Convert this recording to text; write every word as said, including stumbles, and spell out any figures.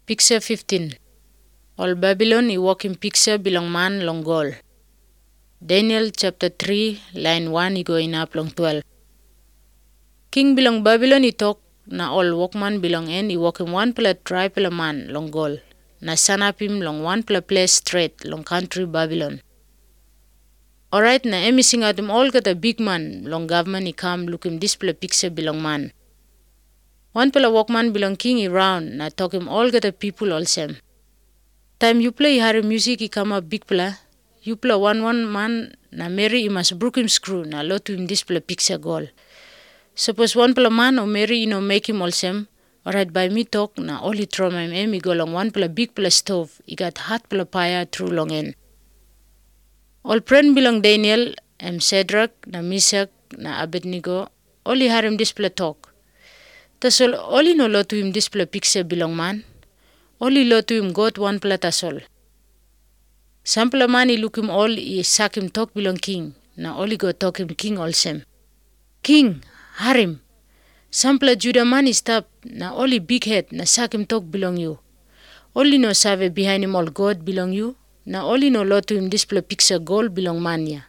Picture fifteen. All Babylon i walking picture belong man long goal. Daniel chapter three, line one i going up long twelve. King belong Babylon i talk na all workman belong en i walking one pela tribe pela man long goal. Na sanapim long one pela place straight long country Babylon. Alright, na emi sing out him all got a big man long government i come look him this pela picture belong man. One pela workman belong king i round na talk him all got a people all same. Time you play hari music i come up big pela, you play one one man na Mary i must brook him screw na lot to him this pela picture goal. Suppose one pela man or Mary you know make him all same. Alright, by me talk na all he throw my em i go long one pela big pela stove. I got hot pela fire through long end. All friend belong Daniel, em Shadrach, na Meshach, na Abednego. All he had him this pela talk. Tasol all he no lot to him this pela picture belong man. All he lot to him God one pela tasol. Some pela man he look him all he sack him talk belong king. Na all he go talk him king all same. King, harim. Some pela Judah man he stop. Na all he big head na sack him talk belong you. All he no save behind him all God belong you. Na all he no lot to him this pela picture gold belong man ya.